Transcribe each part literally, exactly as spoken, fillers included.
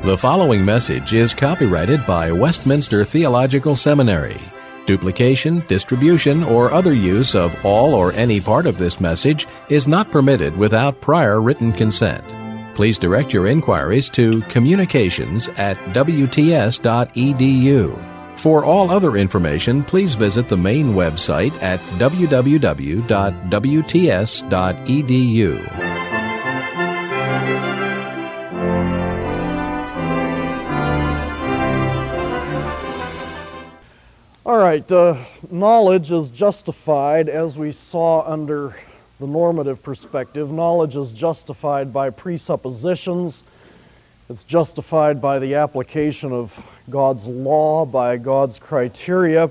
The following message is copyrighted by Westminster Theological Seminary. Duplication, distribution, or other use of all or any part of this message is not permitted without prior written consent. Please direct your inquiries to communications at w t s dot e d u. For all other information, please visit the main website at w w w dot w t s dot e d u. All right, uh, knowledge is justified, as we saw under the normative perspective. Knowledge is justified by presuppositions. It's justified by the application of God's law, by God's criteria.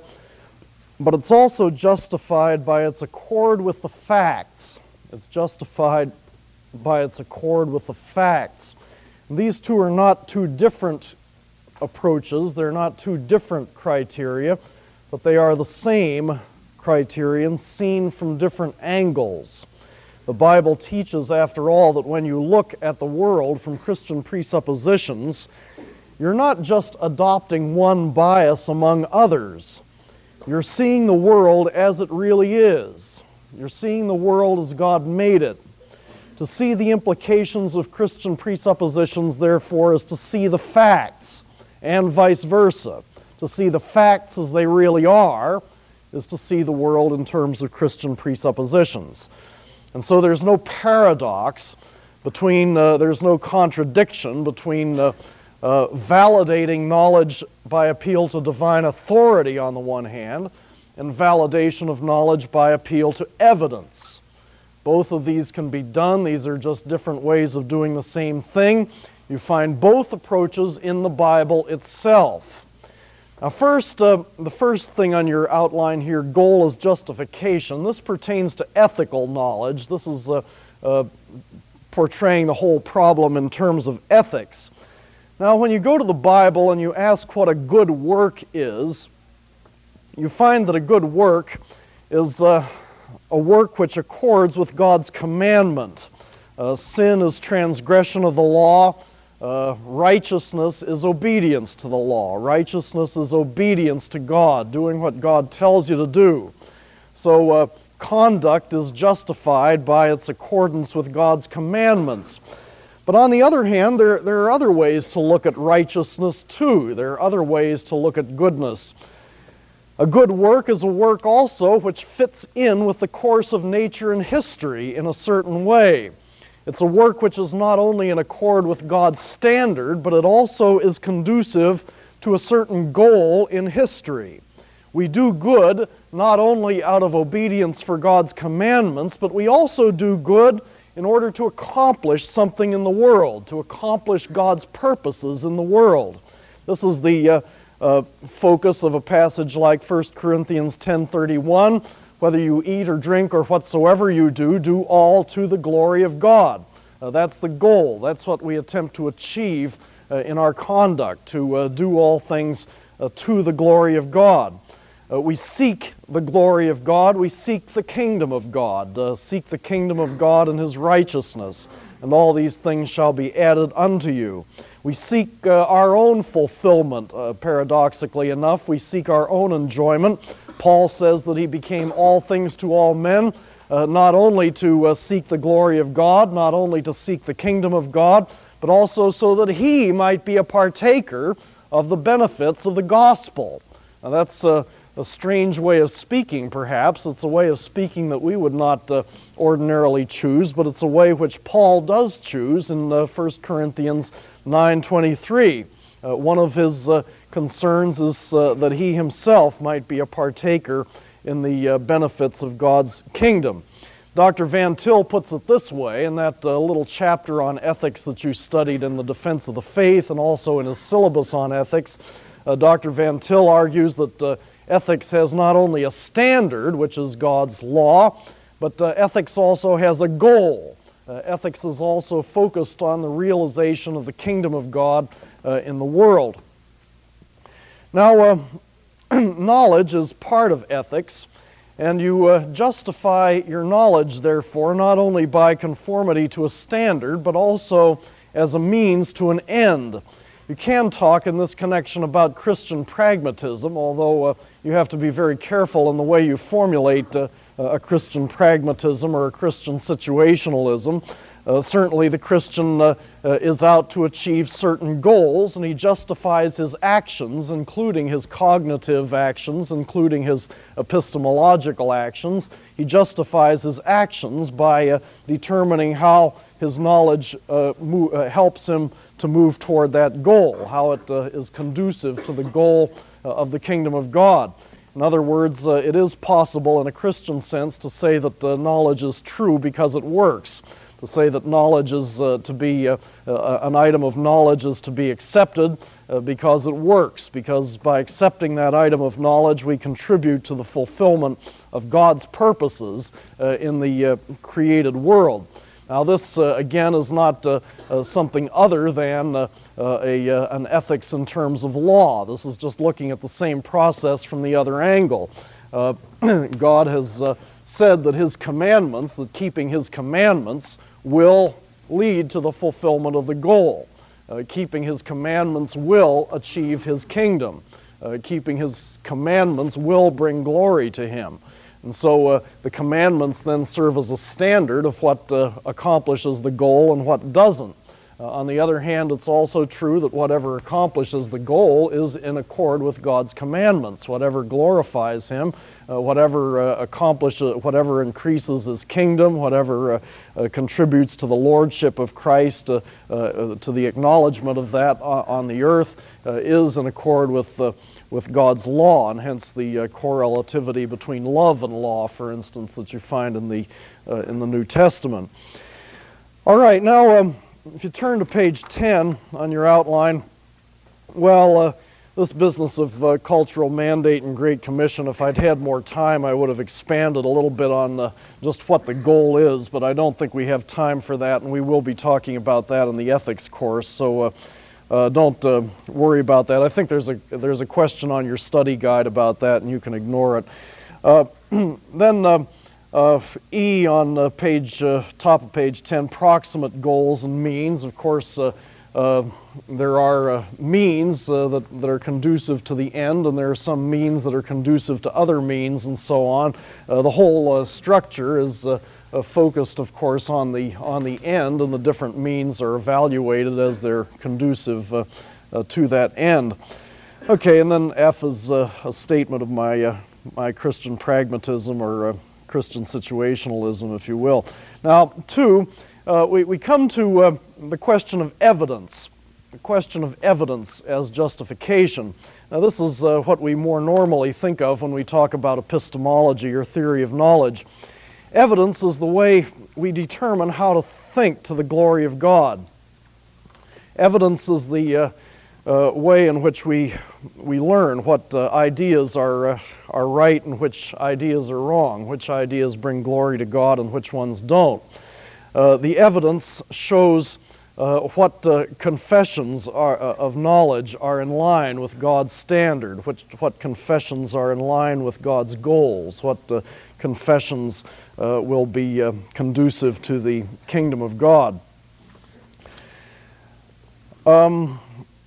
But it's also justified by its accord with the facts. It's justified by its accord with the facts. And these two are not two different approaches. They're not two different criteria, but they are the same criterion seen from different angles. The Bible teaches, after all, that when you look at the world from Christian presuppositions, you're not just adopting one bias among others. You're seeing the world as it really is. You're seeing the world as God made it. To see the implications of Christian presuppositions, therefore, is to see the facts, and vice versa. To see the facts as they really are is to see the world in terms of Christian presuppositions. And so there's no paradox between, uh, there's no contradiction between uh, uh, validating knowledge by appeal to divine authority on the one hand, and validation of knowledge by appeal to evidence. Both of these can be done. These are just different ways of doing the same thing. You find both approaches in the Bible itself. Now first, uh, the first thing on your outline here, goal is justification. This pertains to ethical knowledge. This is uh, uh, portraying the whole problem in terms of ethics. Now when you go to the Bible and you ask what a good work is, you find that a good work is uh, a work which accords with God's commandment. Uh, sin is transgression of the law. Uh, righteousness is obedience to the law. Righteousness is obedience to God, doing what God tells you to do. So uh, conduct is justified by its accordance with God's commandments. But on the other hand, there, there are other ways to look at righteousness too. There are other ways to look at goodness. A good work is a work also which fits in with the course of nature and history in a certain way. It's a work which is not only in accord with God's standard, but it also is conducive to a certain goal in history. We do good not only out of obedience for God's commandments, but we also do good in order to accomplish something in the world, to accomplish God's purposes in the world. This is the uh, uh, focus of a passage like First Corinthians ten thirty-one. Whether you eat or drink or whatsoever you do, do all to the glory of God. Uh, that's the goal. That's what we attempt to achieve uh, in our conduct, to uh, do all things uh, to the glory of God. Uh, we seek the glory of God. We seek the kingdom of God. Uh, seek the kingdom of God and His righteousness, and all these things shall be added unto you. We seek uh, our own fulfillment, uh, paradoxically enough. We seek our own enjoyment. Paul says that he became all things to all men, uh, not only to uh, seek the glory of God, not only to seek the kingdom of God, but also so that he might be a partaker of the benefits of the gospel. Now that's uh, a strange way of speaking, perhaps. It's a way of speaking that we would not uh, ordinarily choose, but it's a way which Paul does choose in uh, First Corinthians nine twenty-three. Uh, one of his uh, concerns is uh, that he himself might be a partaker in the uh, benefits of God's kingdom. Doctor Van Til puts it this way in that uh, little chapter on ethics that you studied in the Defense of the Faith and also in his syllabus on ethics. Uh, Doctor Van Til argues that uh, ethics has not only a standard, which is God's law, but uh, ethics also has a goal. Uh, ethics is also focused on the realization of the kingdom of God uh, in the world. Now, uh, knowledge is part of ethics, and you uh, justify your knowledge, therefore, not only by conformity to a standard, but also as a means to an end. You can talk in this connection about Christian pragmatism, although uh, you have to be very careful in the way you formulate uh, a Christian pragmatism or a Christian situationalism. Uh, certainly the Christian uh, uh, is out to achieve certain goals, and he justifies his actions, including his cognitive actions, including his epistemological actions. He justifies his actions by uh, determining how his knowledge uh, mo- uh, helps him to move toward that goal, how it uh, is conducive to the goal uh, of the kingdom of God. In other words, uh, it is possible in a Christian sense to say that uh, knowledge is true because it works. To say that knowledge is uh, to be, uh, uh, an item of knowledge is to be accepted uh, because it works, because by accepting that item of knowledge we contribute to the fulfillment of God's purposes uh, in the uh, created world. Now this, uh, again, is not uh, uh, something other than uh, uh, a, uh, an ethics in terms of law. This is just looking at the same process from the other angle. Uh, God has uh, said that His commandments, that keeping His commandments will lead to the fulfillment of the goal. Uh, keeping His commandments will achieve His kingdom. Uh, keeping His commandments will bring glory to Him. And so uh, the commandments then serve as a standard of what uh, accomplishes the goal and what doesn't. Uh, on the other hand, it's also true that whatever accomplishes the goal is in accord with God's commandments. Whatever glorifies Him, uh, whatever uh, accomplishes, whatever increases His kingdom, whatever uh, uh, contributes to the lordship of Christ, uh, uh, to the acknowledgement of that on the earth, uh, is in accord with uh, with God's law, and hence the uh, correlativity between love and law, for instance, that you find in the uh, in the New Testament. All right, now um, if you turn to page ten on your outline, well, uh, this business of uh, cultural mandate and Great Commission, if I'd had more time, I would have expanded a little bit on uh, just what the goal is, but I don't think we have time for that, and we will be talking about that in the ethics course, so uh, uh, don't uh, worry about that. I think there's a there's a question on your study guide about that, and you can ignore it. Uh, then uh, uh, E on uh, page uh, top of page ten, proximate goals and means. Of course, uh, uh, there are uh, means uh, that, that are conducive to the end, and there are some means that are conducive to other means, and so on. Uh, the whole uh, structure is uh, uh, focused, of course, on the on the end, and the different means are evaluated as they're conducive uh, uh, to that end. Okay, and then F is uh, a statement of my uh, my Christian pragmatism, or uh, Christian situationalism, if you will. Now, two, uh, we, we come to uh, the question of evidence, the question of evidence as justification. Now, this is uh, what we more normally think of when we talk about epistemology or theory of knowledge. Evidence is the way we determine how to think to the glory of God. Evidence is the uh, uh, way in which we we learn what uh, ideas are uh, are right and which ideas are wrong, which ideas bring glory to God and which ones don't. Uh, the evidence shows uh, what uh, confessions are, uh, of knowledge are in line with God's standard, which, what confessions are in line with God's goals, what uh, confessions uh, will be uh, conducive to the kingdom of God. Um,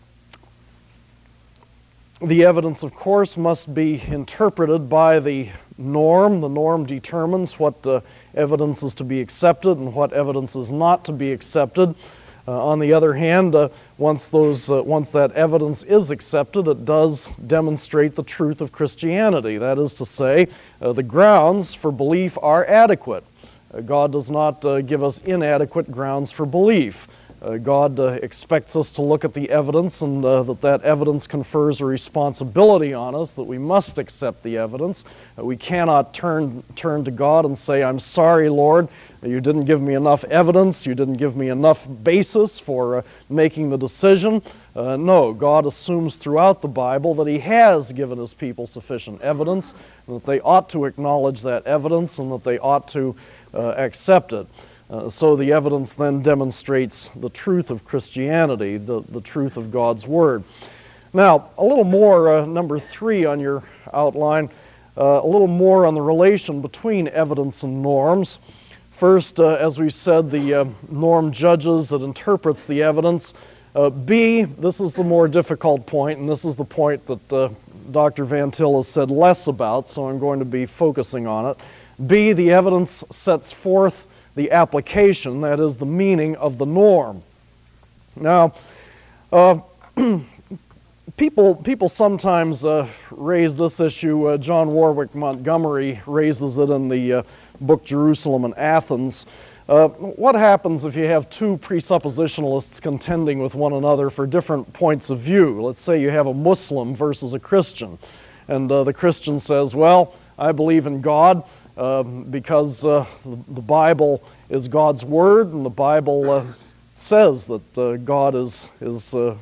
The evidence, of course, must be interpreted by the norm. The norm determines what uh, evidence is to be accepted and what evidence is not to be accepted. Uh, on the other hand, uh, once those, uh, once that evidence is accepted, it does demonstrate the truth of Christianity. That is to say, uh, the grounds for belief are adequate. Uh, God does not uh, give us inadequate grounds for belief. Uh, God uh, expects us to look at the evidence, and uh, that that evidence confers a responsibility on us, that we must accept the evidence. Uh, we cannot turn turn to God and say, "I'm sorry, Lord, you didn't give me enough evidence, you didn't give me enough basis for uh, making the decision." Uh, no, God assumes throughout the Bible that He has given His people sufficient evidence, and that they ought to acknowledge that evidence, and that they ought to uh, accept it. Uh, so the evidence then demonstrates the truth of Christianity, the, the truth of God's Word. Now, a little more, uh, number three on your outline, uh, a little more on the relation between evidence and norms. First, uh, as we said, the uh, norm judges, it interprets the evidence. Uh, B, this is the more difficult point, and this is the point that uh, Doctor Van Til has said less about, so I'm going to be focusing on it. B, the evidence sets forth the application, that is, the meaning of the norm. Now, uh, people people sometimes uh, raise this issue. Uh, John Warwick Montgomery raises it in the uh, book Jerusalem and Athens. Uh, what happens if you have two presuppositionalists contending with one another for different points of view? Let's say you have a Muslim versus a Christian, and uh, the Christian says, well, I believe in God uh, because uh, the, the Bible is God's Word, and the Bible uh, says that uh, God is, is, uh,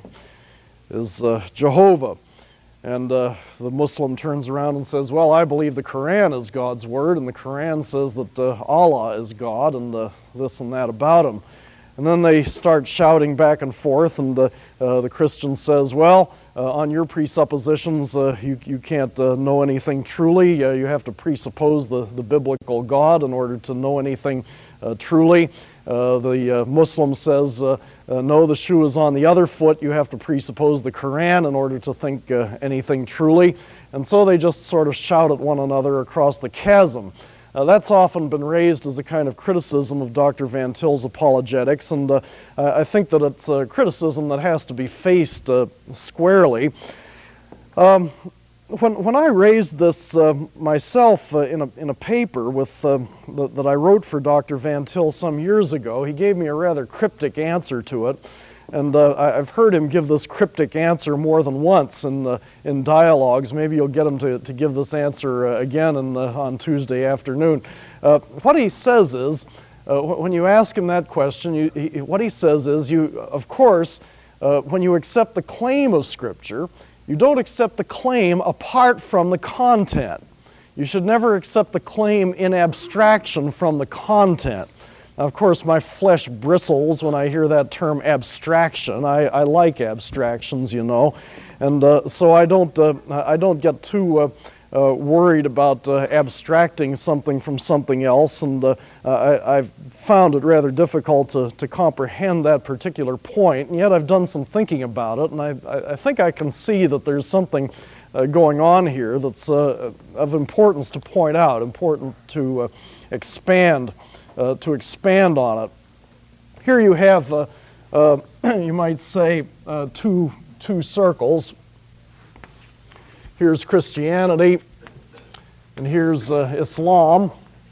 is uh, Jehovah. And uh, the Muslim turns around and says, well, I believe the Quran is God's Word, and the Quran says that uh, Allah is God, and uh, this and that about Him. And then they start shouting back and forth, and uh, uh, the Christian says, well, uh, on your presuppositions, uh, you, you can't uh, know anything truly. Uh, you have to presuppose the, the biblical God in order to know anything uh, truly. Uh, the uh, Muslim says, uh, uh, no, the shoe is on the other foot. You have to presuppose the Quran in order to think uh, anything truly. And so they just sort of shout at one another across the chasm. Uh, that's often been raised as a kind of criticism of Doctor Van Til's apologetics, and uh, I think that it's a criticism that has to be faced uh, squarely. Um, When, when I raised this uh, myself uh, in, a, in a paper with, uh, th that I wrote for Doctor Van Til some years ago, he gave me a rather cryptic answer to it. And uh, I, I've heard him give this cryptic answer more than once in, uh, in dialogues. Maybe you'll get him to, to give this answer uh, again in, uh, on Tuesday afternoon. Uh, what he says is, uh, when you ask him that question, you, he, what he says is, you, of course, uh, when you accept the claim of Scripture, you don't accept the claim apart from the content. You should never accept the claim in abstraction from the content. Now, of course, my flesh bristles when I hear that term abstraction. I, I like abstractions, you know, and uh, so I don't, uh, I don't get too uh, uh, worried about uh, abstracting something from something else, and uh, I, I've found it rather difficult to, to comprehend that particular point, and yet I've done some thinking about it, and I, I think I can see that there's something uh, going on here that's uh, of importance to point out, important to uh, expand, uh, to expand on it. Here you have, uh, uh, you might say, uh, two, two circles. Here's Christianity, and here's uh, Islam.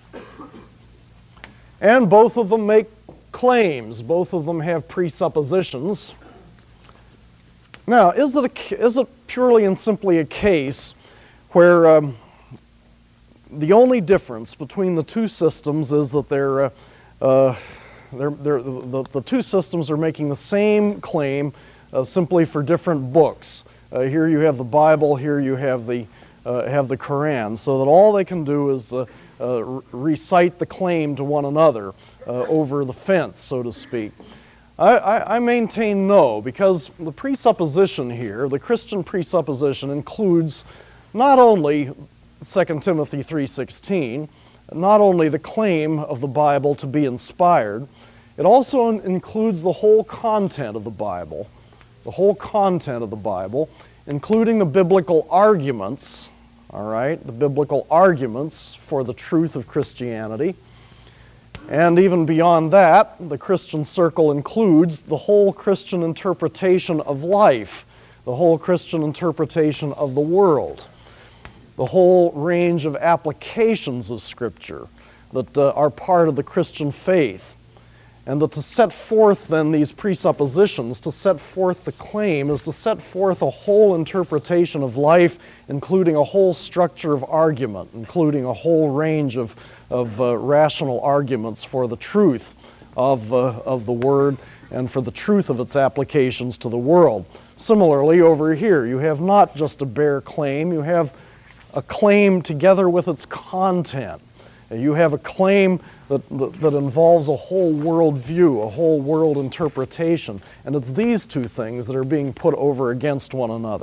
And both of them make claims. Both of them have presuppositions. Now, is it, a, is it purely and simply a case where um, the only difference between the two systems is that they're, uh, uh, they're, they're, the, the two systems are making the same claim uh, simply for different books? Uh, here you have the Bible, here you have the, uh, have the Quran, so that all they can do is uh, uh, re recite the claim to one another uh, over the fence, so to speak. I, I, I maintain no, because the presupposition here, the Christian presupposition, includes not only Second Timothy three sixteen, not only the claim of the Bible to be inspired, it also in includes the whole content of the Bible. The whole content of the Bible, including the biblical arguments, all right, the biblical arguments for the truth of Christianity. And even beyond that, the Christian circle includes the whole Christian interpretation of life, the whole Christian interpretation of the world, the whole range of applications of Scripture that uh, are part of the Christian faith. And that to set forth then these presuppositions, to set forth the claim, is to set forth a whole interpretation of life, including a whole structure of argument, including a whole range of, of uh, rational arguments for the truth of, uh, of the Word and for the truth of its applications to the world. Similarly, over here, you have not just a bare claim, you have a claim together with its content. You have a claim that, that, that involves a whole world view, a whole world interpretation, and it's these two things that are being put over against one another.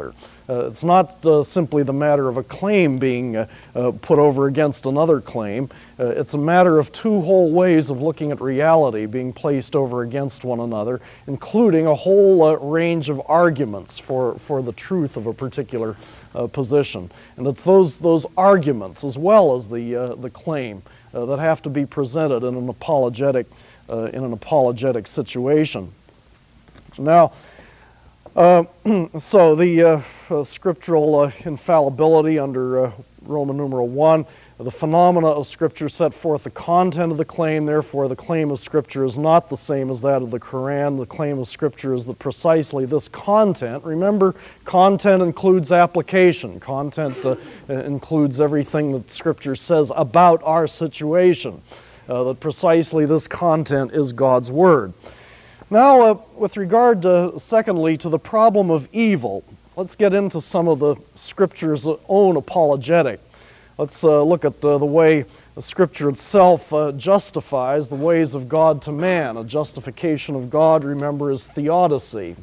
Uh, it's not uh, simply the matter of a claim being uh, uh, put over against another claim. Uh, it's a matter of two whole ways of looking at reality being placed over against one another, including a whole uh, range of arguments for, for the truth of a particular uh, position. And it's those, those arguments as well as the, uh, the claim uh, that have to be presented in an apologetic, uh, in an apologetic situation. Now, Uh, so the uh, uh, scriptural uh, infallibility under uh, Roman numeral one, the phenomena of Scripture set forth the content of the claim. Therefore, the claim of Scripture is not the same as that of the Quran. The claim of Scripture is the precisely this content. Remember, content includes application. Content uh, includes everything that Scripture says about our situation. Uh, that precisely this content is God's Word. Now, uh, with regard, to, secondly, to the problem of evil, let's get into some of the Scripture's own apologetic. Let's uh, look at uh, the way the Scripture itself uh, justifies the ways of God to man. A justification of God, remember, is theodicy.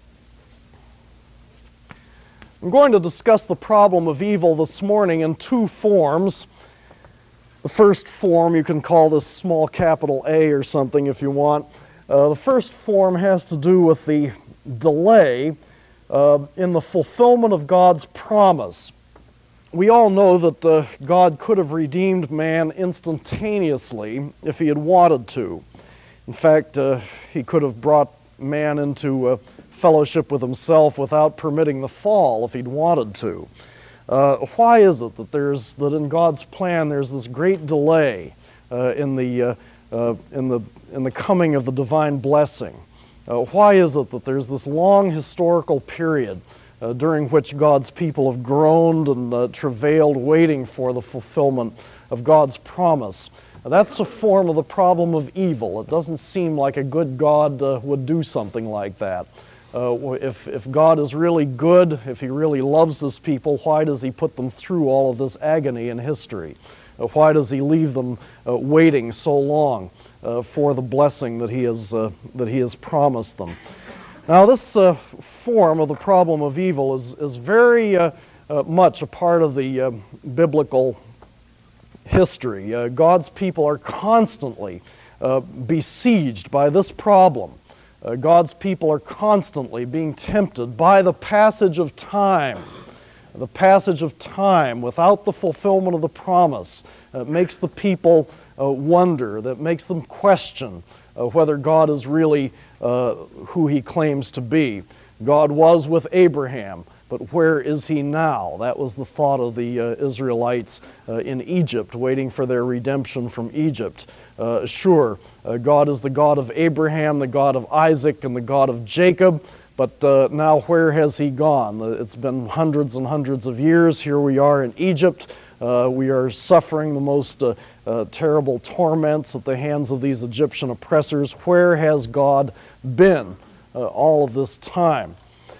I'm going to discuss the problem of evil this morning in two forms. The first form, you can call this small capital A or something if you want. Uh, the first form has to do with the delay uh, in the fulfillment of God's promise. We all know that uh, God could have redeemed man instantaneously if he had wanted to. In fact, uh, he could have brought man into uh, fellowship with himself without permitting the fall if he'd wanted to. Uh, why is it that there's that in God's plan there's this great delay uh, in the uh, uh, in the in the coming of the divine blessing? Uh, why is it that there's this long historical period uh, during which God's people have groaned and uh, travailed waiting for the fulfillment of God's promise? Uh, that's a form of the problem of evil. It doesn't seem like a good God uh, would do something like that. Uh, if, if God is really good, if he really loves his people, why does he put them through all of this agony in history? Uh, why does he leave them uh, waiting so long Uh, for the blessing that he has uh, that he has promised them? Now, this uh, form of the problem of evil is is very uh, uh, much a part of the uh, biblical history. Uh, God's people are constantly uh, besieged by this problem. Uh, God's people are constantly being tempted by the passage of time. The passage of time without the fulfillment of the promise uh, makes the people uh, wonder, that makes them question uh, whether God is really uh, who he claims to be. God was with Abraham, but where is he now? That was the thought of the uh, Israelites uh, in Egypt, waiting for their redemption from Egypt. Uh, sure, uh, God is the God of Abraham, the God of Isaac, and the God of Jacob. But uh, now where has he gone? It's been hundreds and hundreds of years. Here we are in Egypt. Uh, we are suffering the most uh, uh, terrible torments at the hands of these Egyptian oppressors. Where has God been uh, all of this time?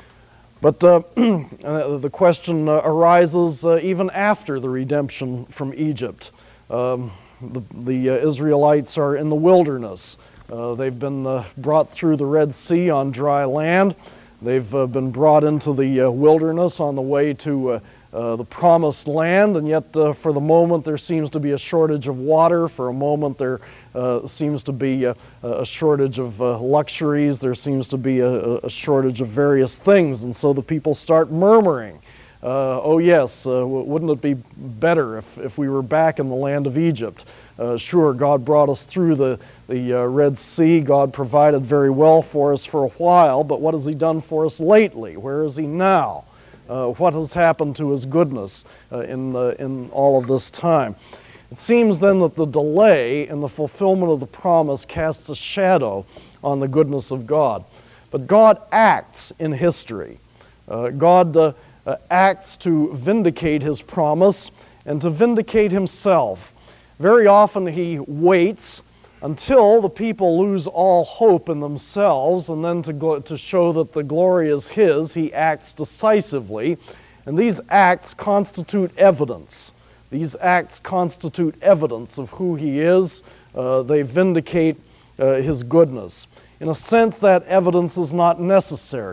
But uh, the question uh, arises uh, even after the redemption from Egypt. Um, the the uh, Israelites are in the wilderness. Uh, they've been uh, brought through the Red Sea on dry land. They've uh, been brought into the uh, wilderness on the way to uh, uh, the promised land, and yet uh, for the moment there seems to be a shortage of water. For a moment there uh, seems to be a, a shortage of uh, luxuries. There seems to be a, a shortage of various things, and so the people start murmuring. Uh, oh yes, uh, wouldn't it be better if, if we were back in the land of Egypt? Uh, sure, God brought us through the, the uh, Red Sea. God provided very well for us for a while, but what has he done for us lately? Where is he now? Uh, what has happened to his goodness uh, in, uh, in all of this time? It seems then that the delay in the fulfillment of the promise casts a shadow on the goodness of God. But God acts in history. Uh, God uh, uh, acts to vindicate his promise and to vindicate himself. Very often he waits until the people lose all hope in themselves, and then to, go, to show that the glory is his, he acts decisively. And these acts constitute evidence. These acts constitute evidence of who he is. Uh, they vindicate uh, his goodness. In a sense, that evidence is not necessary.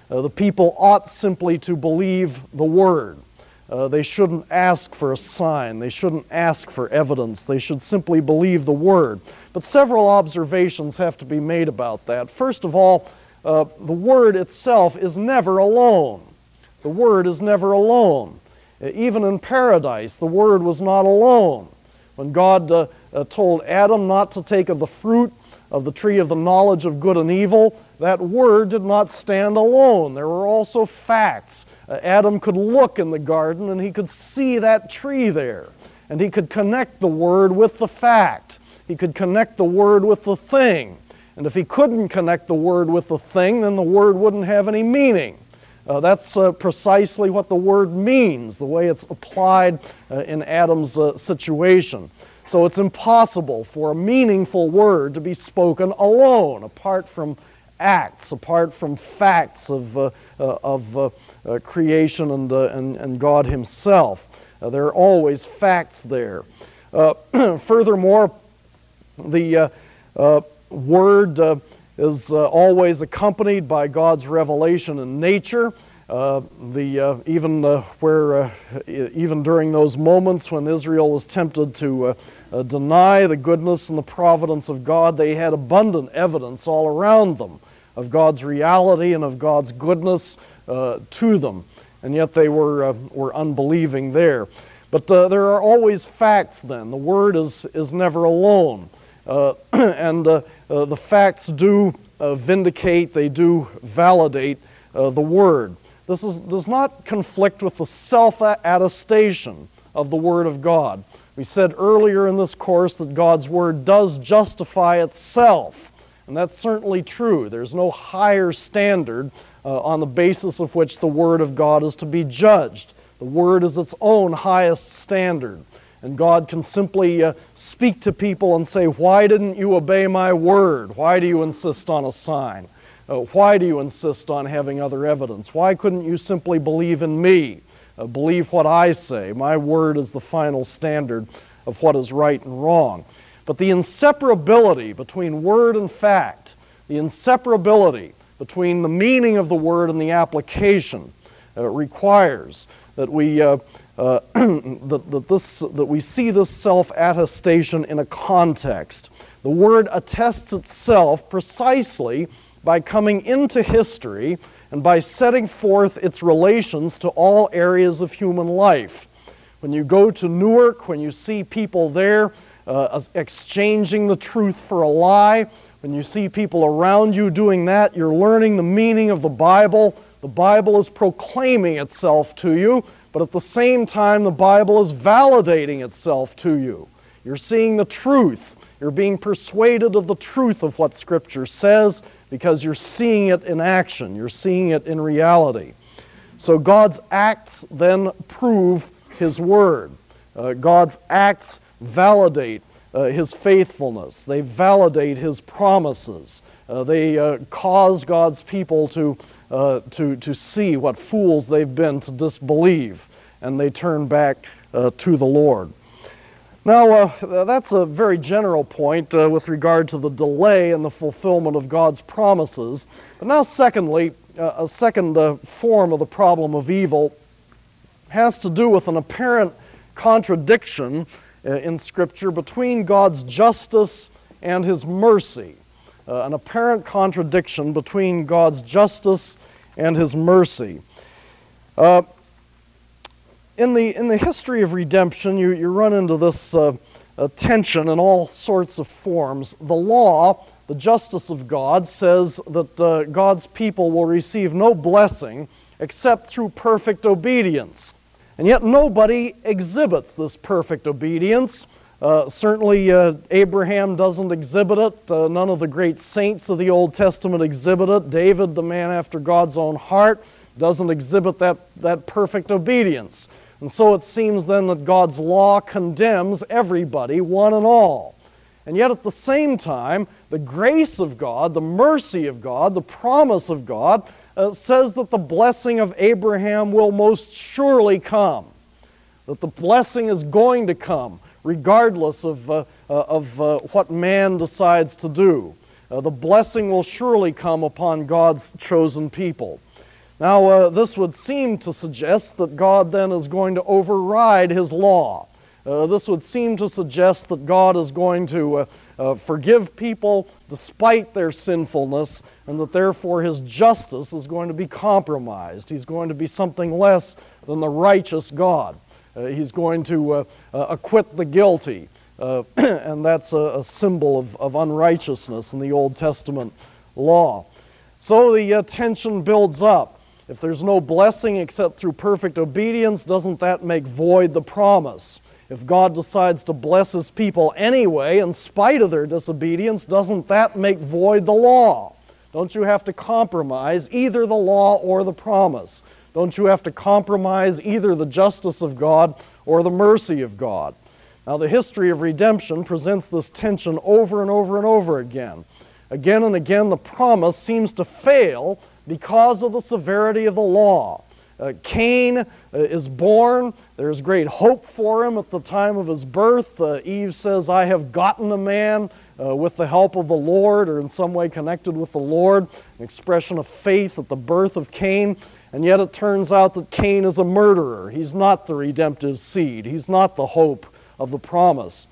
Uh, the people ought simply to believe the Word. Uh, they shouldn't ask for a sign. They shouldn't ask for evidence. They should simply believe the Word. But several observations have to be made about that. First of all, uh, the Word itself is never alone. The Word is never alone. Uh, even in paradise, the Word was not alone. When God uh, uh, told Adam not to take of the fruit of the tree of the knowledge of good and evil, that Word did not stand alone. There were also facts. Uh, Adam could look in the garden and he could see that tree there. And he could connect the Word with the fact. He could connect the Word with the thing. And if he couldn't connect the Word with the thing, then the Word wouldn't have any meaning. Uh, that's uh, precisely what the Word means, the way it's applied uh, in Adam's uh, situation. So it's impossible for a meaningful word to be spoken alone, apart from acts, apart from facts of, uh, uh, of uh, uh, creation and, uh, and, and God Himself. Uh, there are always facts there. Uh, furthermore, the uh, uh, Word uh, is uh, always accompanied by God's revelation in nature. Uh, the uh, even uh, where uh, even during those moments when Israel was tempted to uh, uh, deny the goodness and the providence of God, they had abundant evidence all around them of God's reality and of God's goodness uh, to them, and yet they were uh, were unbelieving there. But uh, there are always facts. Then the Word is is never alone, uh, and uh, uh, the facts do uh, vindicate. They do validate uh, the Word. This is, does not conflict with the self-attestation of the Word of God. We said earlier in this course that God's Word does justify itself, and that's certainly true. There's no higher standard uh, on the basis of which the Word of God is to be judged. The Word is its own highest standard, and God can simply uh, speak to people and say, "Why didn't you obey my Word? Why do you insist on a sign? Uh, why do you insist on having other evidence? Why couldn't you simply believe in me? Uh, believe what I say. My word is the final standard of what is right and wrong." But the inseparability between word and fact, the inseparability between the meaning of the word and the application uh, requires that we uh, uh, that, that this that we see this self-attestation in a context. The word attests itself precisely by coming into history and by setting forth its relations to all areas of human life. When you go to Newark, when you see people there uh, exchanging the truth for a lie, when you see people around you doing that, you're learning the meaning of the Bible. The Bible is proclaiming itself to you, but at the same time, the Bible is validating itself to you. You're seeing the truth. You're being persuaded of the truth of what Scripture says, because you're seeing it in action. You're seeing it in reality. So God's acts then prove His Word. Uh, God's acts validate uh, His faithfulness. They validate His promises. Uh, they uh, cause God's people to, uh, to, to see what fools they've been to disbelieve, and they turn back uh, to the Lord. Now, uh, that's a very general point uh, with regard to the delay in the fulfillment of God's promises. But now, secondly, uh, a second uh, form of the problem of evil has to do with an apparent contradiction uh, in Scripture between God's justice and His mercy. Uh, an apparent contradiction between God's justice and His mercy. Uh, In the, in the history of redemption, you, you run into this uh, uh, tension in all sorts of forms. The law, the justice of God, says that uh, God's people will receive no blessing except through perfect obedience. And yet nobody exhibits this perfect obedience. Uh, certainly uh, Abraham doesn't exhibit it. Uh, none of the great saints of the Old Testament exhibit it. David, the man after God's own heart, doesn't exhibit that, that perfect obedience. And so it seems then that God's law condemns everybody, one and all. And yet at the same time, the grace of God, the mercy of God, the promise of God uh, says that the blessing of Abraham will most surely come. That the blessing is going to come regardless of, uh, uh, of uh, what man decides to do. Uh, the blessing will surely come upon God's chosen people. Now, uh, this would seem to suggest that God then is going to override his law. Uh, this would seem to suggest that God is going to uh, uh, forgive people despite their sinfulness, and that therefore his justice is going to be compromised. He's going to be something less than the righteous God. Uh, he's going to uh, uh, acquit the guilty, uh, and that's a, a symbol of, of unrighteousness in the Old Testament law. So the uh, tension builds up. If there's no blessing except through perfect obedience, doesn't that make void the promise? If God decides to bless his people anyway, in spite of their disobedience, doesn't that make void the law? Don't you have to compromise either the law or the promise? Don't you have to compromise either the justice of God or the mercy of God? Now, the history of redemption presents this tension over and over and over again. Again and again, the promise seems to fail because of the severity of the law. Uh, Cain uh, is born. There's great hope for him at the time of his birth. Uh, Eve says, I have gotten a man uh, with the help of the Lord, or in some way connected with the Lord, an expression of faith at the birth of Cain. And yet it turns out that Cain is a murderer. He's not the redemptive seed. He's not the hope of the promise.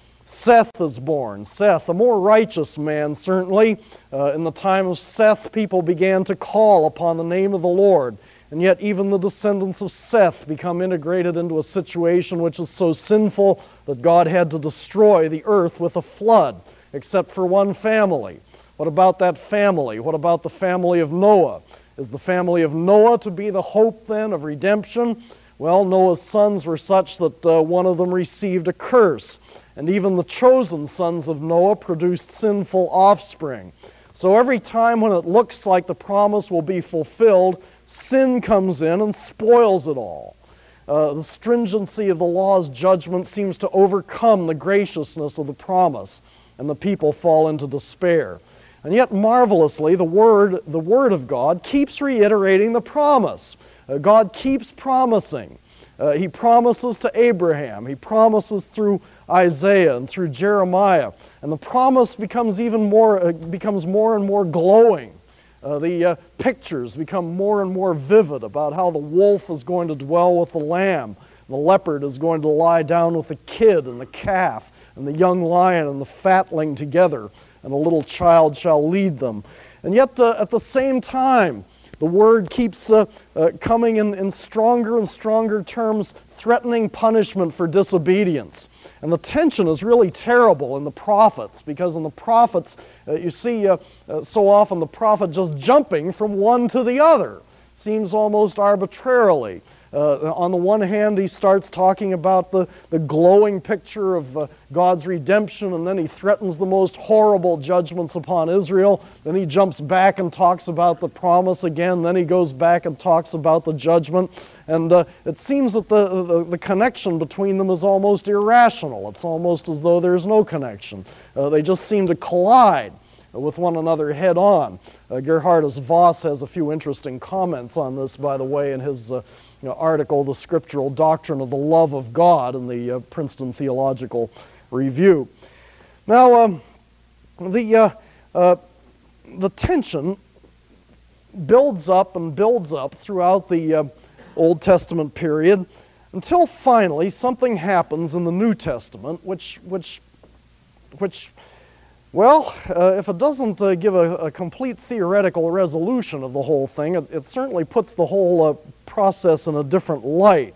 Seth is born. Seth, a more righteous man, certainly. Uh, in the time of Seth, people began to call upon the name of the Lord. And yet even the descendants of Seth become integrated into a situation which is so sinful that God had to destroy the earth with a flood, except for one family. What about that family? What about the family of Noah? Is the family of Noah to be the hope then of redemption? Well, Noah's sons were such that uh, one of them received a curse. And even the chosen sons of Noah produced sinful offspring. So every time when it looks like the promise will be fulfilled, sin comes in and spoils it all. Uh, the stringency of the law's judgment seems to overcome the graciousness of the promise, and the people fall into despair. And yet, marvelously, the Word, the Word of God keeps reiterating the promise. Uh, God keeps promising. Uh, he promises to Abraham. He promises through Isaiah and through Jeremiah. And the promise becomes even more, uh, becomes more and more glowing. Uh, the uh, pictures become more and more vivid about how the wolf is going to dwell with the lamb. The leopard is going to lie down with the kid and the calf, and the young lion and the fatling together, and a little child shall lead them. And yet, uh, at the same time, the Word keeps uh, uh, coming in, in stronger and stronger terms, threatening punishment for disobedience. And the tension is really terrible in the prophets, because in the prophets, uh, you see uh, uh, so often the prophet just jumping from one to the other. Seems almost arbitrarily. Uh, on the one hand, he starts talking about the, the glowing picture of uh, God's redemption, and then he threatens the most horrible judgments upon Israel. Then he jumps back and talks about the promise again. Then he goes back and talks about the judgment. And uh, it seems that the, the, the connection between them is almost irrational. It's almost as though there's no connection. Uh, they just seem to collide with one another head on. Uh, Gerhardus Voss has a few interesting comments on this, by the way, in his uh, you know, article, The Scriptural Doctrine of the Love of God, in the uh, Princeton Theological Review. Now, um, the, uh, uh, the tension builds up and builds up throughout the uh, Old Testament period until finally something happens in the New Testament which, which, which well, uh, if it doesn't uh, give a, a complete theoretical resolution of the whole thing, it, it certainly puts the whole uh, process in a different light.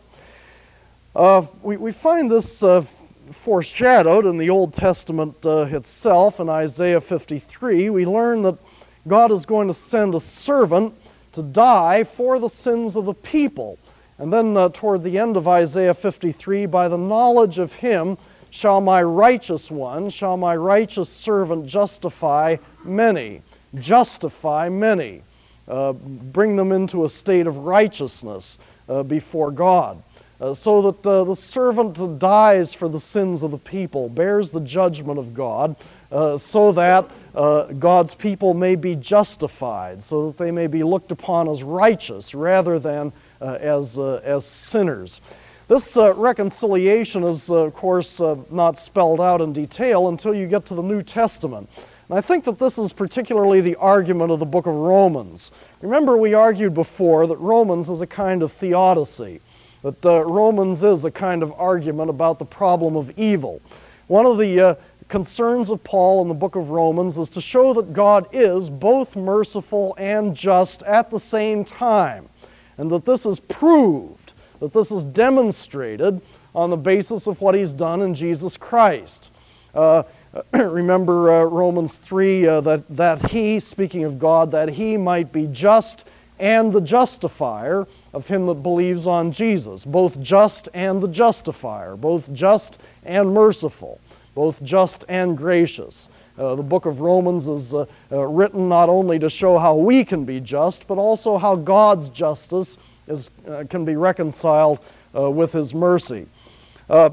Uh, we, we find this uh, foreshadowed in the Old Testament uh, itself. In Isaiah fifty-three, we learn that God is going to send a servant to die for the sins of the people. And then uh, toward the end of Isaiah fifty-three, by the knowledge of him shall my righteous one, shall my righteous servant justify many. Justify many. Uh, bring them into a state of righteousness uh, before God. Uh, so that uh, the servant dies for the sins of the people, bears the judgment of God, uh, so that uh, God's people may be justified, so that they may be looked upon as righteous rather than uh, as, uh, as sinners. This uh, reconciliation is, uh, of course, uh, not spelled out in detail until you get to the New Testament. And I think that this is particularly the argument of the book of Romans. Remember, we argued before that Romans is a kind of theodicy, that uh, Romans is a kind of argument about the problem of evil. One of the uh, concerns of Paul in the book of Romans is to show that God is both merciful and just at the same time, and that this is proved, that this is demonstrated on the basis of what He's done in Jesus Christ. Uh, remember uh, Romans three, uh, that, that He, speaking of God, that He might be just and the justifier of him that believes on Jesus, both just and the justifier, both just and merciful, both just and gracious. Uh, the book of Romans is uh, uh, written not only to show how we can be just, but also how God's justice is, uh, can be reconciled uh, with His mercy. Uh,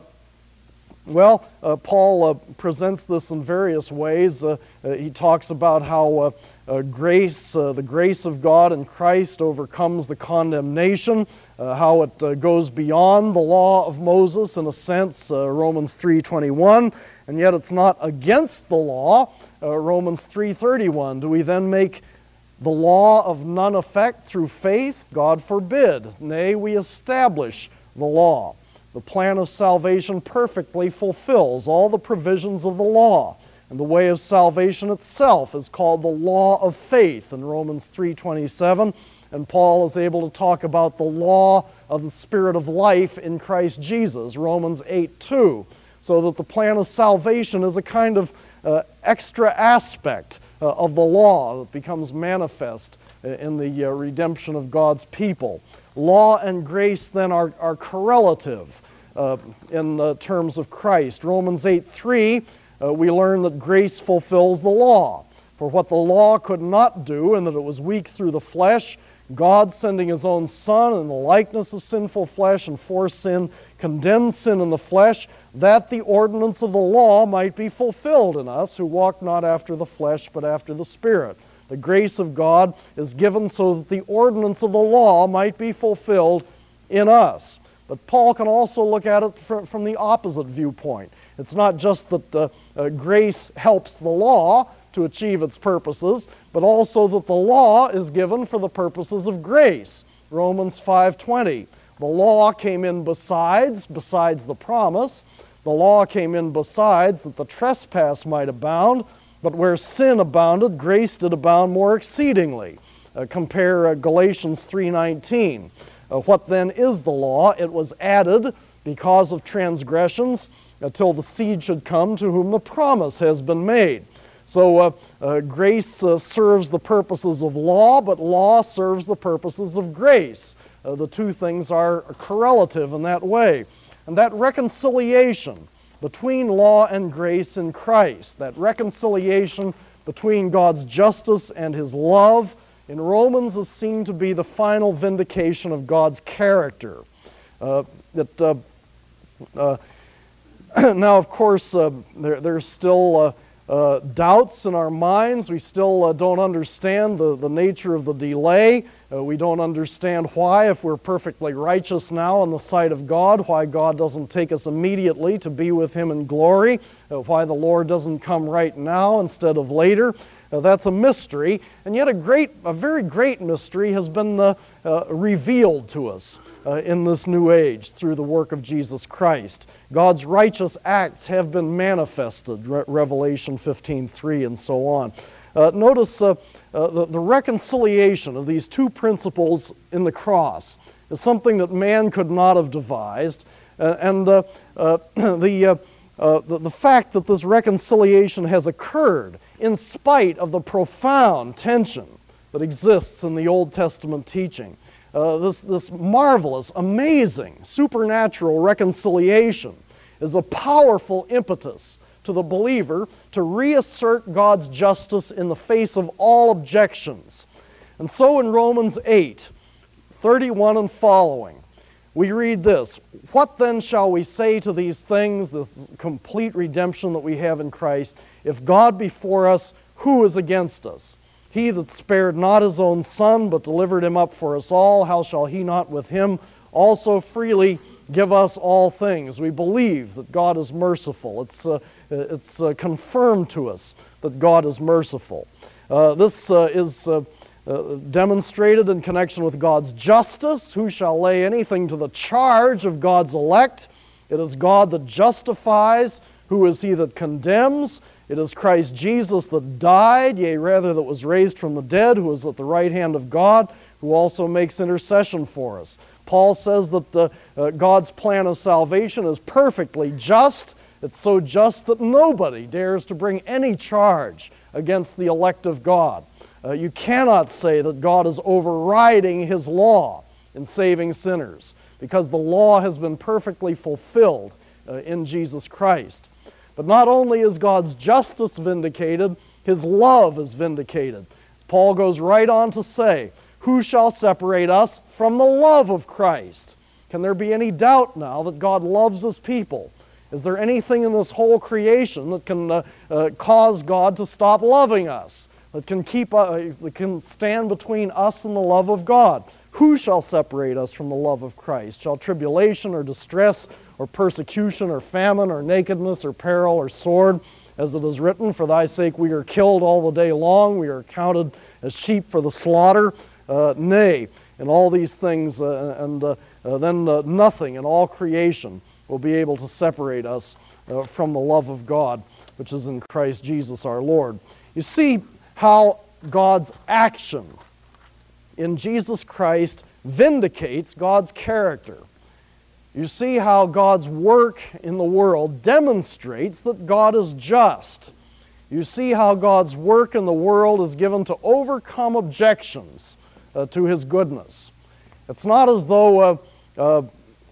well, uh, Paul uh, presents this in various ways. Uh, uh, he talks about how uh, uh, grace, uh, the grace of God in Christ overcomes the condemnation, uh, how it uh, goes beyond the law of Moses in a sense, uh, Romans three twenty-one, and yet it's not against the law, uh, Romans three thirty-one. Do we then make the law of none effect through faith? God forbid. Nay, we establish the law. The plan of salvation perfectly fulfills all the provisions of the law. And the way of salvation itself is called the law of faith in Romans three twenty-seven. And Paul is able to talk about the law of the Spirit of life in Christ Jesus, Romans eight two. So that the plan of salvation is a kind of uh, extra aspect uh, of the law that becomes manifest in the uh, redemption of God's people. Law and grace then are, are correlative uh, in uh, terms of Christ. Romans eight three, uh, we learn that grace fulfills the law. For what the law could not do, and that it was weak through the flesh, God sending His own Son in the likeness of sinful flesh and for sin, condemned sin in the flesh, that the ordinance of the law might be fulfilled in us who walk not after the flesh but after the Spirit. The grace of God is given so that the ordinance of the law might be fulfilled in us. But Paul can also look at it from the opposite viewpoint. It's not just that uh, uh, grace helps the law to achieve its purposes, but also that the law is given for the purposes of grace. Romans five twenty. The law came in besides, besides the promise. The law came in besides that the trespass might abound, but where sin abounded, grace did abound more exceedingly. Uh, compare uh, Galatians three nineteen. Uh, what then is the law? It was added because of transgressions until the seed should come to whom the promise has been made. So uh, uh, grace uh, serves the purposes of law, but law serves the purposes of grace. Uh, the two things are correlative in that way. And that reconciliation between law and grace in Christ, that reconciliation between God's justice and His love, in Romans is seen to be the final vindication of God's character. Uh, that uh, uh, now, of course, uh, there, there's still uh, uh, doubts in our minds. We still uh, don't understand the, the nature of the delay. Uh, we don't understand why, if we're perfectly righteous now in the sight of God, why God doesn't take us immediately to be with Him in glory, uh, why the Lord doesn't come right now instead of later. Uh, that's a mystery, and yet a great, a very great mystery has been uh, uh, revealed to us uh, in this new age through the work of Jesus Christ. God's righteous acts have been manifested, Re- Revelation fifteen three and so on. Uh, notice uh, uh, the, the reconciliation of these two principles in the cross is something that man could not have devised, uh, and uh, uh, the, uh, uh, the the fact that this reconciliation has occurred in spite of the profound tension that exists in the Old Testament teaching. Uh, this, this marvelous, amazing, supernatural reconciliation is a powerful impetus to the believer to reassert God's justice in the face of all objections. And so in Romans eight, thirty-one and following, we read this: "What then shall we say to these things," this complete redemption that we have in Christ, "if God be for us, who is against us? He that spared not His own Son, but delivered Him up for us all, how shall He not with Him also freely give us all things?" We believe that God is merciful. It's, uh, it's uh, confirmed to us that God is merciful. Uh, this uh, is uh, uh, demonstrated in connection with God's justice. Who shall lay anything to the charge of God's elect? It is God that justifies. Who is he that condemns? It is Christ Jesus that died, yea, rather that was raised from the dead, who is at the right hand of God, who also makes intercession for us. Paul says that uh, uh, God's plan of salvation is perfectly just. It's so just that nobody dares to bring any charge against the elect of God. Uh, you cannot say that God is overriding His law in saving sinners, because the law has been perfectly fulfilled uh, in Jesus Christ. But not only is God's justice vindicated, His love is vindicated. Paul goes right on to say, who shall separate us from the love of Christ? Can there be any doubt now that God loves His people? Is there anything in this whole creation that can uh, uh, cause God to stop loving us? That can keep, uh, that can stand between us and the love of God? Who shall separate us from the love of Christ? Shall tribulation or distress or persecution or famine or nakedness or peril or sword? As it is written, for thy sake we are killed all the day long. We are counted as sheep for the slaughter. Uh, nay, in all these things, uh, and uh, uh, then uh, nothing in all creation will be able to separate us uh, from the love of God, which is in Christ Jesus our Lord. You see how God's action in Jesus Christ vindicates God's character. You see how God's work in the world demonstrates that God is just. You see how God's work in the world is given to overcome objections uh, to His goodness. It's not as though, uh, uh,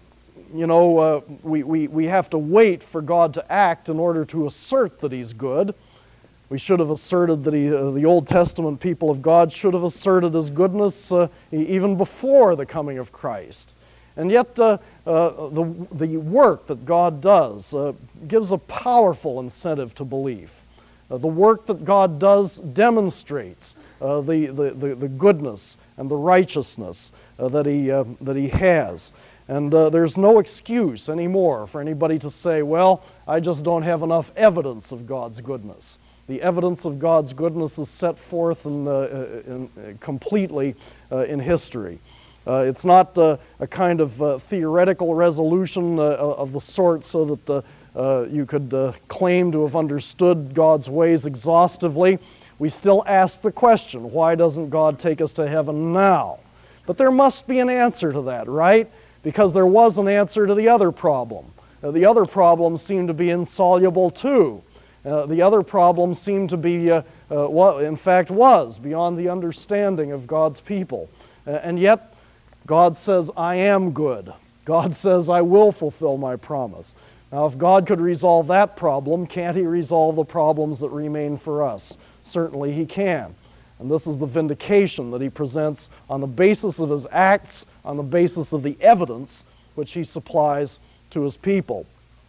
you know, uh, we, we, we have to wait for God to act in order to assert that He's good. We should have asserted that he, uh, the Old Testament people of God should have asserted His goodness uh, even before the coming of Christ. And yet uh, uh, the, the work that God does uh, gives a powerful incentive to belief. Uh, the work that God does demonstrates uh, the, the, the, the goodness and the righteousness uh, that, he, uh, that He has. And uh, there's no excuse anymore for anybody to say, well, I just don't have enough evidence of God's goodness. The evidence of God's goodness is set forth in, uh, in, uh, completely uh, in history. Uh, it's not uh, a kind of uh, theoretical resolution uh, of the sort so that uh, uh, you could uh, claim to have understood God's ways exhaustively. We still ask the question, why doesn't God take us to heaven now? But there must be an answer to that, right? Because there was an answer to the other problem. Uh, the other problem seemed to be insoluble too. Uh, the other problem seemed to be, uh, uh, what in fact was, beyond the understanding of God's people. Uh, and yet, God says, I am good. God says, I will fulfill my promise. Now, if God could resolve that problem, can't He resolve the problems that remain for us? Certainly He can. And this is the vindication that He presents on the basis of His acts, on the basis of the evidence which He supplies to His people.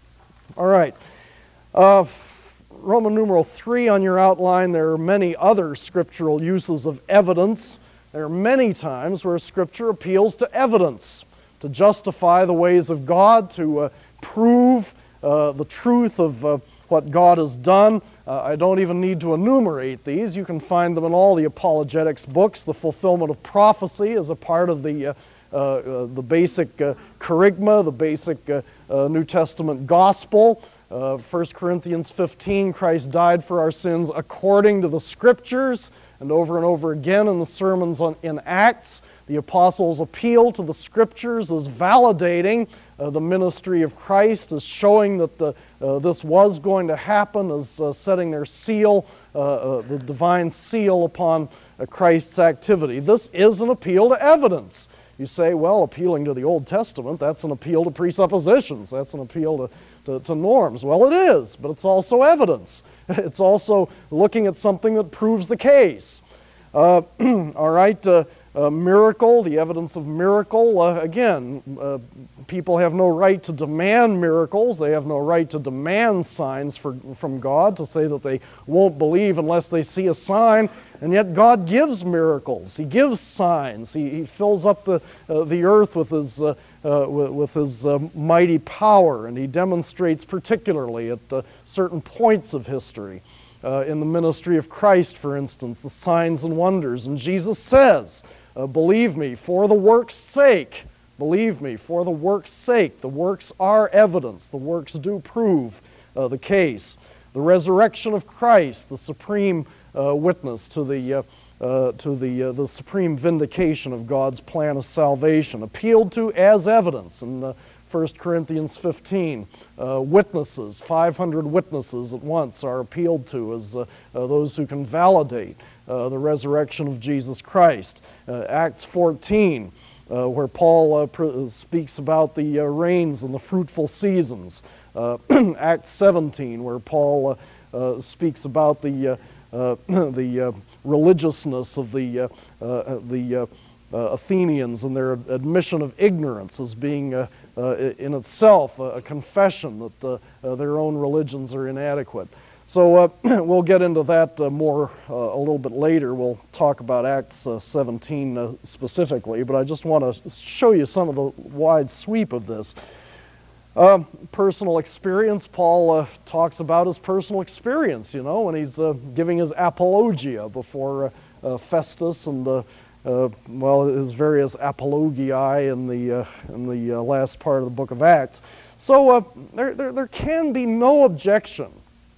All right. Uh, Roman numeral three on your outline, there are many other scriptural uses of evidence. There are many times where Scripture appeals to evidence, to justify the ways of God, to uh, prove uh, the truth of uh, what God has done. Uh, I don't even need to enumerate these. You can find them in all the apologetics books. The fulfillment of prophecy is a part of the, uh, uh, uh, the basic uh, kerygma, the basic uh, uh, New Testament gospel. Uh, First Corinthians fifteen, Christ died for our sins according to the Scriptures. And over and over again in the sermons on, in Acts, the apostles appeal to the Scriptures as validating uh, the ministry of Christ, as showing that the, uh, this was going to happen, as uh, setting their seal, uh, uh, the divine seal upon uh, Christ's activity. This is an appeal to evidence. You say, well, appealing to the Old Testament, that's an appeal to presuppositions, that's an appeal to, to, to norms. Well, it is, but it's also evidence. It's also looking at something that proves the case. Uh, all right, uh, uh, miracle, the evidence of miracle. Uh, again, uh, people have no right to demand miracles. They have no right to demand signs for, from God, to say that they won't believe unless they see a sign. And yet God gives miracles. He gives signs. He, he fills up the, uh, the earth with His, uh, uh, with, with his uh, mighty power, and he demonstrates particularly at uh, certain points of history. Uh, in the ministry of Christ, for instance, the signs and wonders. And Jesus says, uh, believe me, for the work's sake, believe me, for the work's sake. The works are evidence. The works do prove uh, the case. The resurrection of Christ, the supreme uh, witness to the uh, uh, to the uh, the supreme vindication of God's plan of salvation, appealed to as evidence in uh, First Corinthians fifteen. Uh, witnesses, five hundred witnesses at once are appealed to as uh, uh, those who can validate uh, the resurrection of Jesus Christ. Uh, Acts fourteen, uh, where Paul uh, pr- speaks about the uh, rains and the fruitful seasons. Uh, Acts seventeen, where Paul uh, uh, speaks about the uh, uh, the uh, religiousness of the uh, uh, the uh, uh, Athenians and their admission of ignorance as being uh, uh, in itself a, a confession that uh, uh, their own religions are inadequate. So uh, we'll get into that uh, more uh, a little bit later. We'll talk about Acts uh, seventeen uh, specifically, but I just want to show you some of the wide sweep of this. Uh, personal experience, Paul uh, talks about his personal experience, you know, when he's uh, giving his apologia before uh, uh, Festus and, uh, uh, well, his various apologiae in the, uh, in the uh, last part of the book of Acts. So uh, there, there, there can be no objection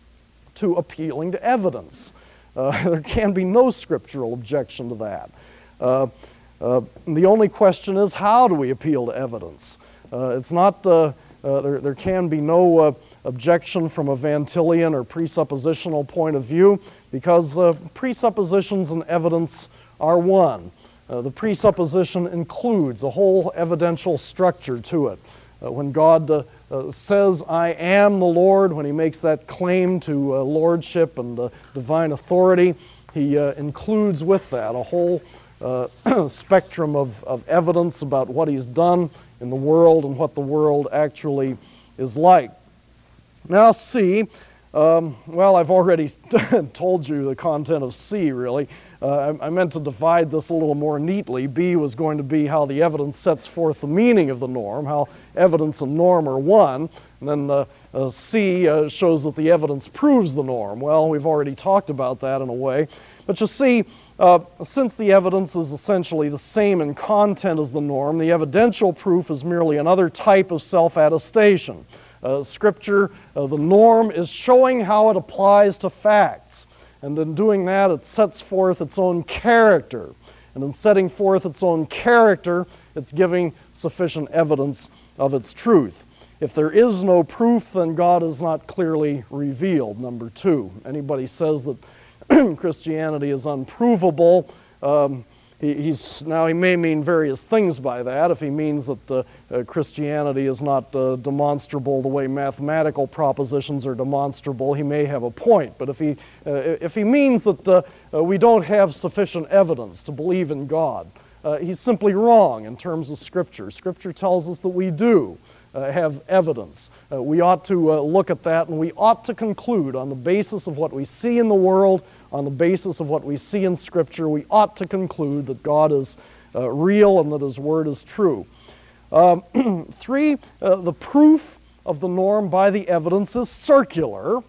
to appealing to evidence. Uh, there can be no scriptural objection to that. Uh, uh, the only question is, how do we appeal to evidence? Uh, it's not... Uh, Uh, there, there can be no uh, objection from a Van Tillian or presuppositional point of view, because uh, presuppositions and evidence are one. Uh, the presupposition includes a whole evidential structure to it. Uh, when God uh, uh, says, I am the Lord, when he makes that claim to uh, lordship and uh, divine authority, he uh, includes with that a whole uh, spectrum of, of evidence about what he's done in the world and what the world actually is like. Now C, um, well, I've already told you the content of C, really. Uh, I, I meant to divide this a little more neatly. B was going to be how the evidence sets forth the meaning of the norm, how evidence and norm are one. And then uh, uh, C uh, shows that the evidence proves the norm. Well, we've already talked about that in a way. But you see, Uh, since the evidence is essentially the same in content as the norm, the evidential proof is merely another type of self-attestation. Uh, scripture, uh, the norm, is showing how it applies to facts. And in doing that, it sets forth its own character. And in setting forth its own character, it's giving sufficient evidence of its truth. If there is no proof, then God is not clearly revealed, number two. Anybody says that Christianity is unprovable. Um, he, he's now he may mean various things by that. If he means that uh, uh, Christianity is not uh, demonstrable the way mathematical propositions are demonstrable, he may have a point. But if he uh, if he means that uh, uh, we don't have sufficient evidence to believe in God, uh, he's simply wrong in terms of Scripture. Scripture tells us that we do uh, have evidence. Uh, we ought to uh, look at that, and we ought to conclude on the basis of what we see in the world, on the basis of what we see in Scripture, we ought to conclude that God is uh, real and that his word is true. Um, three, uh, the proof of the norm by the evidence is circular.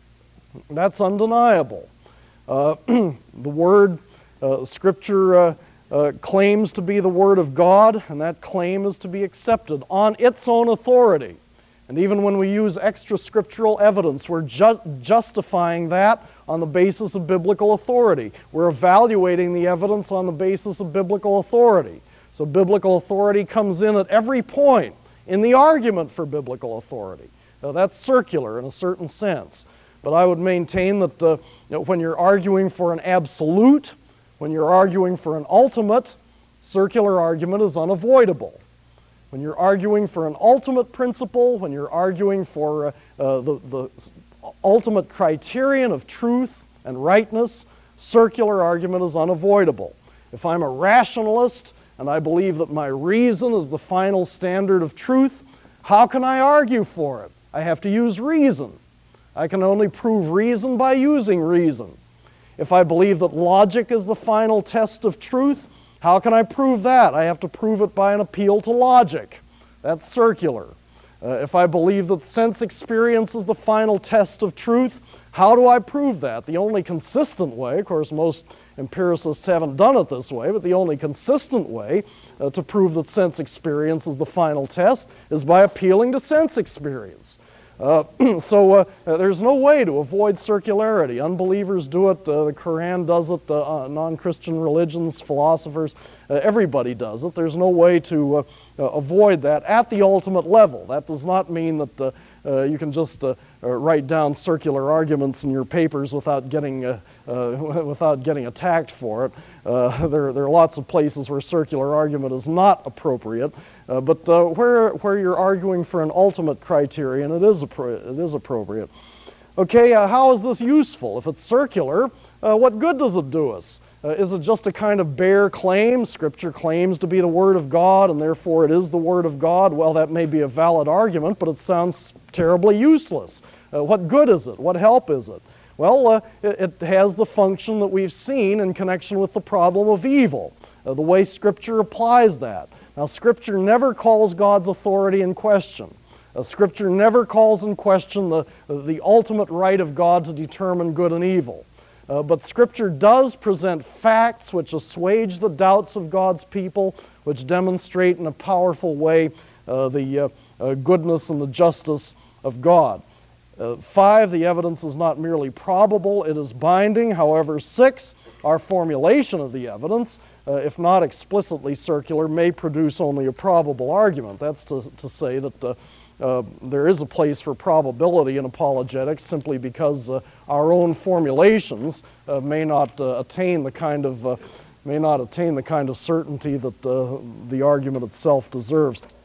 That's undeniable. Uh, the word, uh, Scripture uh, uh, claims to be the word of God, and that claim is to be accepted on its own authority. And even when we use extra scriptural evidence, we're ju- justifying that on the basis of biblical authority. We're evaluating the evidence on the basis of biblical authority. So biblical authority comes in at every point in the argument for biblical authority. Now, that's circular in a certain sense. But I would maintain that uh, you know, when you're arguing for an absolute, when you're arguing for an ultimate, circular argument is unavoidable. When you're arguing for an ultimate principle, when you're arguing for uh, uh, the, the ultimate criterion of truth and rightness, circular argument is unavoidable. If I'm a rationalist and I believe that my reason is the final standard of truth, how can I argue for it? I have to use reason. I can only prove reason by using reason. If I believe that logic is the final test of truth, how can I prove that? I have to prove it by an appeal to logic. That's circular. Uh, if I believe that sense experience is the final test of truth, how do I prove that? The only consistent way, of course most empiricists haven't done it this way, but the only consistent way uh, to prove that sense experience is the final test is by appealing to sense experience. Uh, so uh, there's no way to avoid circularity. Unbelievers do it, uh, the Quran does it, uh, uh, non-Christian religions, philosophers, uh, everybody does it. There's no way to uh, uh, avoid that at the ultimate level. That does not mean that uh, uh, you can just uh, uh, write down circular arguments in your papers without getting uh, uh, without getting attacked for it. Uh, there, there are lots of places where circular argument is not appropriate. Uh, but uh, where, where you're arguing for an ultimate criterion, it is, appro it is appropriate. Okay, uh, how is this useful? If it's circular, uh, what good does it do us? Uh, is it just a kind of bare claim? Scripture claims to be the Word of God, and therefore it is the Word of God. Well, that may be a valid argument, but it sounds terribly useless. Uh, what good is it? What help is it? Well, uh, it, it has the function that we've seen in connection with the problem of evil, uh, the way Scripture applies that. Now, Scripture never calls God's authority in question. Uh, Scripture never calls in question the, the ultimate right of God to determine good and evil. Uh, but Scripture does present facts which assuage the doubts of God's people, which demonstrate in a powerful way uh, the uh, uh, goodness and the justice of God. Uh, five, the evidence is not merely probable, it is binding. However, six, our formulation of the evidence, Uh, if not explicitly circular, may produce only a probable argument. That's to, to say that uh, uh, there is a place for probability in apologetics simply because uh, our own formulations uh, may not uh, attain the kind of uh, may not attain the kind of certainty that uh, the argument itself deserves.